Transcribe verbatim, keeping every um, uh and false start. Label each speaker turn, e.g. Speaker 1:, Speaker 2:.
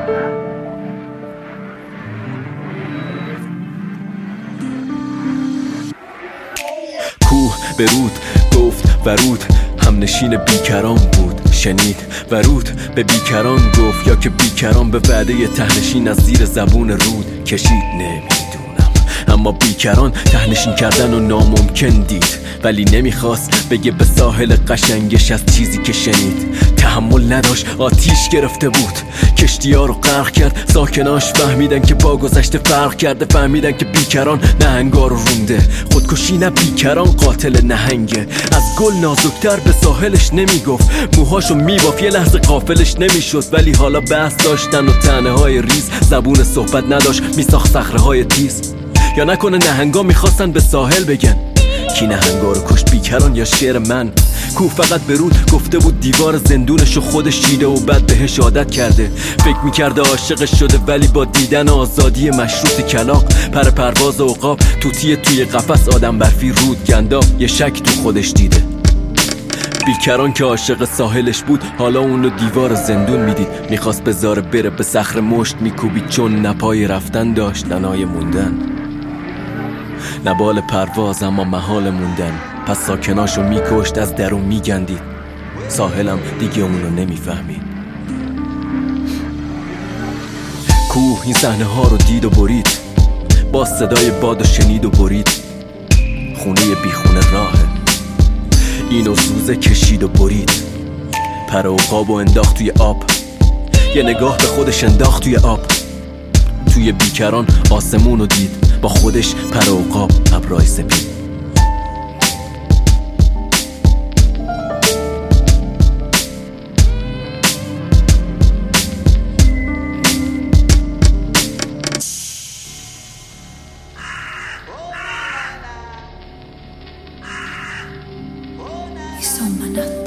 Speaker 1: کوه به رود گفت ورود همنشین بیکران بود، شنید ورود به بیکران گفت، یا که بیکران به وعده تهنشین از زیر زبون رود کشید. نمیدونم، اما بیکران تهنشین کردن و ناممکن دید، ولی نمیخواست بگه به ساحل قشنگش از چیزی که شنید. تحمل نداشت، آتیش گرفته بود، کشتی‌ها رو غرق کرد. ساکناش فهمیدن که با گذشته فرق کرده، فهمیدن که بیکران نهنگا رو رونده. خودکشی نه، بیکران قاتل نهنگه. از گل نازکتر به ساحلش نمیگفت، موهاشو میبافت، یه لحظه غافلش نمیشد. ولی حالا بحث داشتن و طعنه های ریز، زبون صحبت نداشت، میساخت صخره‌های تیز. یا نکنه نهنگا میخواستن به ساحل بگن کی نهنگا رو کشت، بیکران یا شعر من؟ کوه فقط به رود گفته بود دیوار زندونشو خودش چیده و بعد بهش عادت کرده. فکر میکرده عاشقش شده، ولی با دیدن آزادی مشروط کلاغ، پر پرواز عقاب، توتی توی قفس، آدم برفی، رود گندا، یه شک تو خودش دیده. بیکران که عاشق ساحلش بود، حالا اونو دیوار زندون میدید. میخواست بذاره بره، به صخره مشت میکوبید، چون نپای رفتن داشت ننای موندن. نبال پرواز اما محال موندن. پس ساکناشو میکشت، از درون میگندید. ساحلم دیگه اونو نمیفهمید. کوه این صحنه ها رو دید و برید، با صدای باد و شنید و برید. خونه بی خونه راهه، اینو سوزه کشید و برید. پر عقاب و انداخت توی آب، یه نگاه به خودش انداخت توی آب. توی بیکران آسمون رو دید، با خودش پر عقاب، ابرای سپید.
Speaker 2: Sommarnatt.